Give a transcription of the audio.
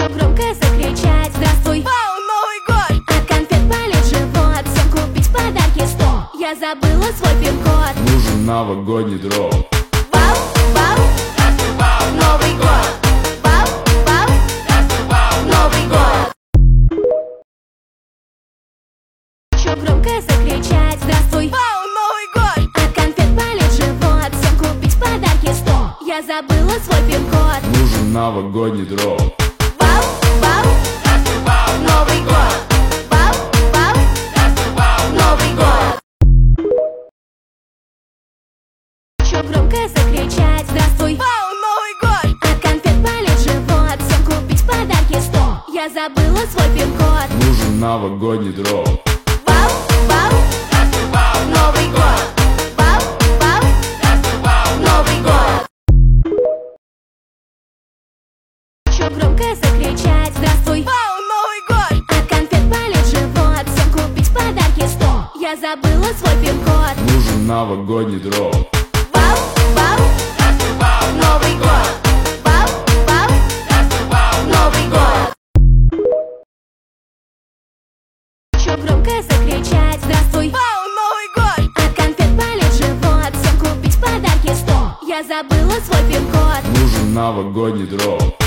Хочу громко закричать: здравствуй! Вау, Новый год! От конфет болит живот, всем купить подарки 100. Я забыла свой пин-код. Нужен новогодний дров. Вау, вау, Новый год! Вау, вау, Новый год! Хочу громко закричать: здравствуй! Вау, Новый год! От конфет болит живот, всем купить подарки 100. Я забыла свой пин-код. Нужен новогодний дров. Вау, вау, Новый год! Вау, вау, Новый год! Хочу громко закричать: здравствуй! Вау, Новый год! От конфет болит живот, всем купить подарки 100. Я забыла свой пин-код. Нужен новогодний дров. Вау, вау, Новый год! Вау, вау, Новый год! Хочу громко закричать: здравствуй! Вау, Новый год! От конфет болит живот, всем купить подарки 100. Я забыла свой пин-код. Нужен новогодний дров. Вау, вау, Новый год! Вау, вау, Новый год! Хочу громко закричать: здравствуй! Вау, Новый год! От конфет болит живот, всем купить подарки 100. Я забыла свой пин-код. Нужен новогодний дров.